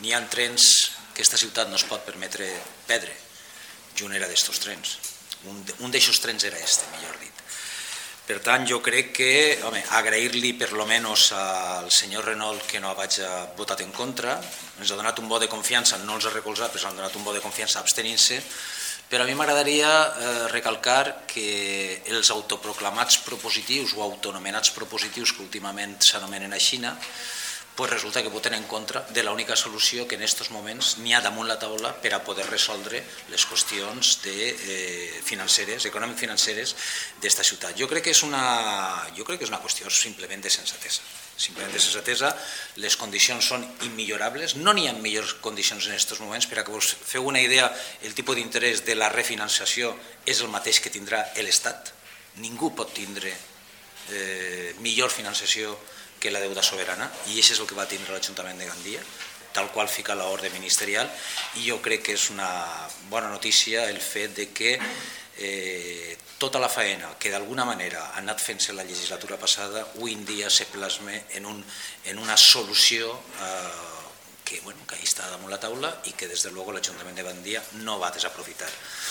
n'hi ha trens que aquesta ciutat no es pot permetre perdre, i un era d'estos trens, un d'aixos trens era millor dit. Per tant, jo crec que, home, agrair-li per lo menos al senyor Renault que no vaig votat en contra, ens ha donat un vot de confiança, no els ha recolzat, però s'han donat un vot de confiança abstenint-se, però a mi m'agradaria recalcar que els autoproclamats propositius o autonomenats propositius que últimament s'anomenen a Xina, pues resulta que voten en contra de l'única solució que en aquests moments n'hi ha damunt la taula per a poder resoldre les qüestions financeres, econòmic-financeres d'esta ciutat. Jo crec que és una qüestió simplement de sensatesa. Simplement de sensatesa, les condicions són immillorables, no n'hi ha millors condicions en aquests moments. Per a que us feu una idea, el tipus d'interès de la refinanciació és el mateix que tindrà l'Estat. Ningú pot tindre millor financiació que la deuda soberana, i això és el que va tindre l'Ajuntament de Gandia, tal qual fica l'ordre ministerial, i jo crec que és una bona notícia el fet de que tota la feina que d'alguna manera ha anat fent-se la legislatura passada avui en dia se plasma en una solució que ahí està damunt la taula i que des de luego l'Ajuntament de Gandia no va desaprofitar.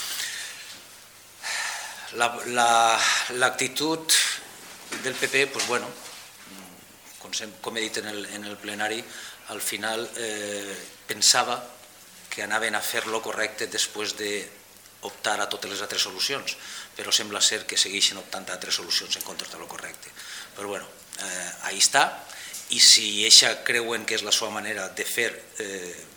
L'actitud del PP, pues bueno, com he dit en el plenari, al final pensava que anaven a fer lo correcte després d'optar a totes les altres solucions, però sembla ser que segueixen optant a altres solucions en contra de lo correcte. Però bueno, ahí està, i si eixa creuen que és la seva manera de fer